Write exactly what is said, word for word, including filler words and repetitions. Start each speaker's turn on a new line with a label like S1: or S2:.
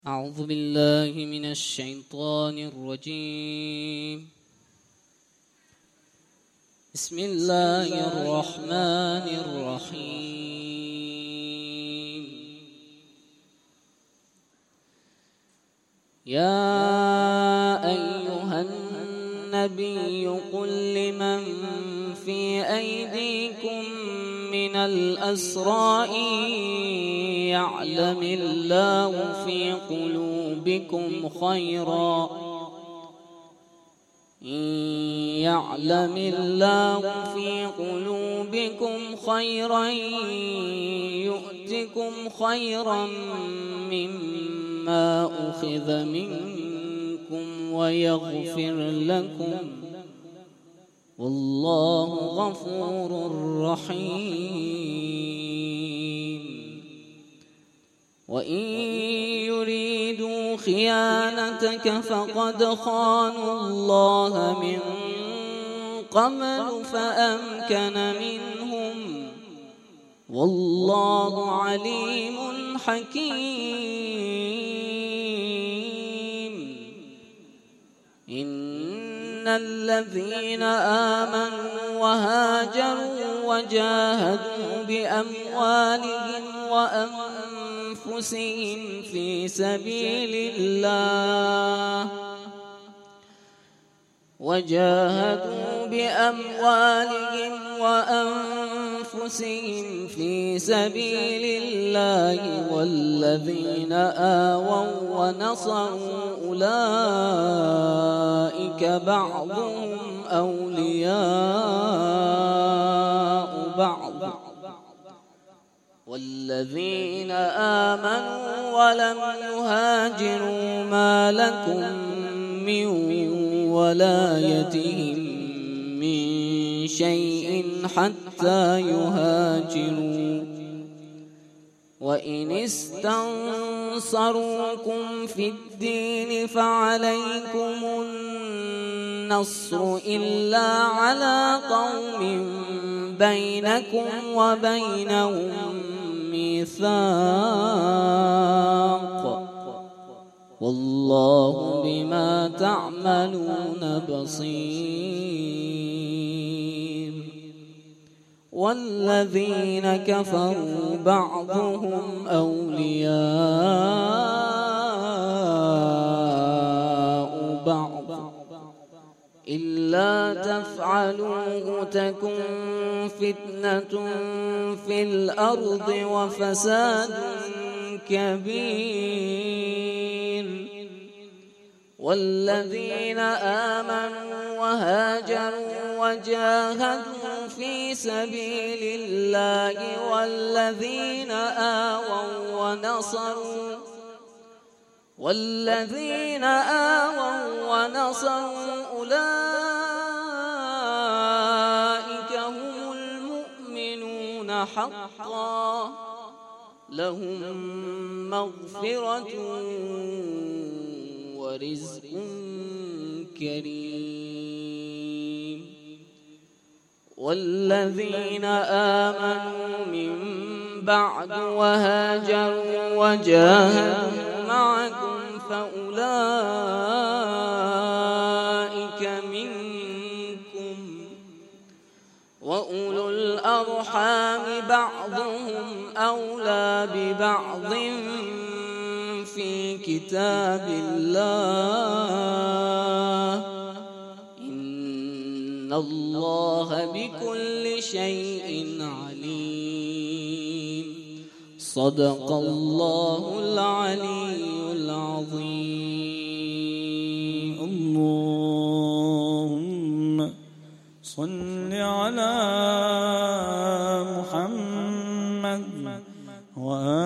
S1: أعوذ بالله من الشيطان الرجيم. بسم الله الرحمن الرحيم. يا أيها النبي قل لمن في أيديكم من الأسرى يعلم الله في قلوبكم خيرا إن يعلم الله في قلوبكم خيرا يؤتكم خيرا مما أخذ منكم ويغفر لكم والله غفور رحيم. وإن يريدوا خيانتك فقد خانوا الله من قبل فأمكن منهم والله عليم حكيم. إن الذين آمنوا وهاجروا وجاهدوا بأموالهم وأنفسهم في سبيل الله وجاهدوا بأموالهم وأنفسهم في سبيل الله والذين آووا ونصروا أولئك بعضهم أولياء بعض والذين آمنوا ولم يهاجروا ما لكم من ولايتهم من شيء حتى يهاجروا. وإن استنصروكم في الدين فعليكم النصر إلا على قوم بينكم وبينهم ميثاق والله بما تعملون بصير. والذين كفروا بعضهم أولياء بعض إلا تفعلوه تكن فتنة في الأرض وفساد كبير. والذين آمنوا وهاجروا وجاهدوا في سبيل الله والذين آووا ونصروا والذين آووا ونصروا أولئك هم المؤمنون حقا لهم مغفرة ورزق كريم. والذين آمنوا من بعد وهاجروا وجاهدوا معكم فأولئك منكم وأولو الأرحام بعضهم أولى ببعض في كتاب الله إن الله بكل شيء عليم. صدق الله العلي العظيم.
S2: اللهم صل على محمد وآله